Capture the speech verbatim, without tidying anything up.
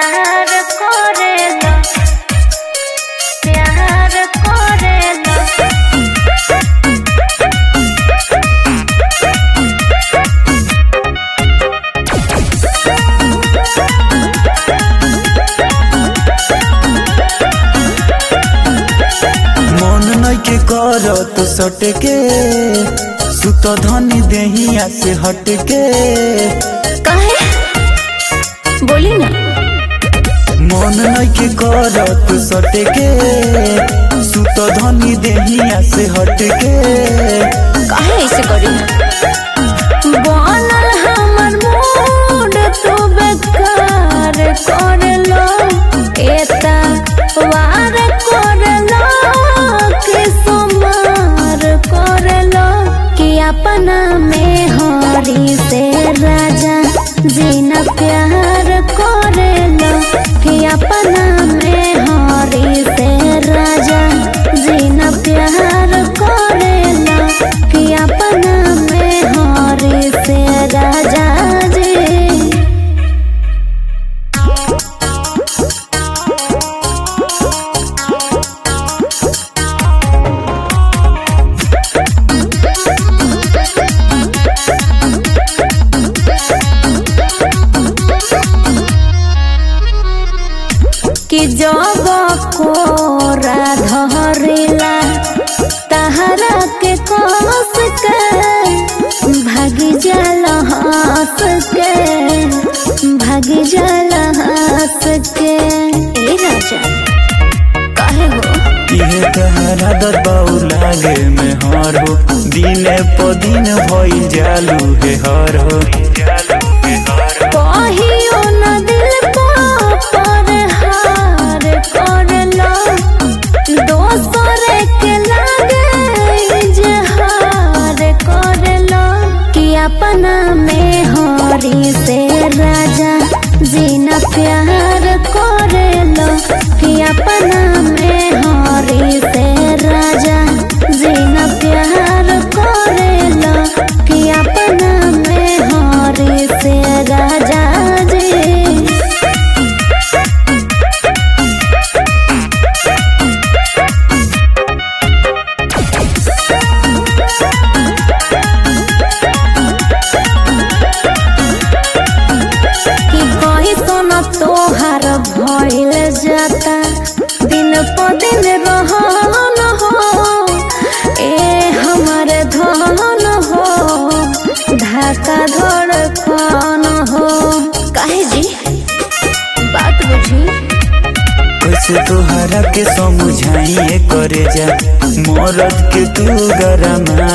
प्यार करेला प्यार करेला मन नइखे करत सटके सुत धनी देहिया से हटके काहे बोली ना मन नइखे करत सटके सुत धनी देहिया से हटके काहे ऐसे करी बनल हमर मूड तू बेकार करलो एता वार करलो कि सुमार करलो कि अपना में हरी से राजा जीना प्यार करलो कि अपना में हरी से राजा जीना प्यार करलो कि अपना में हरी से राजा जी कि जब कोरा धरिला तहरा के कस के भागी जल हंस के भागी जल हंस के ए राजा काहे हो इहे तहरा दबाऊ लागे में हर हो दिने प दिन भइल जालू हे हर हो कहियो न दिल पर हार करलो दोसर के लागे इजहार करलो कि अपना में हरी से राजा जीना प्यार करलो कि अपना में हरी से राजा जीना प्यार करलो कि अपना में हरी से राजा जी कि कही सोना तोहार भइल जाता दिन प दिन रहन हो ए हमर धन हो ढाका धड़कन हो काहे जी बात बुझी कैसे तोहरा के समझाइए करे जा मरद के तू गरमा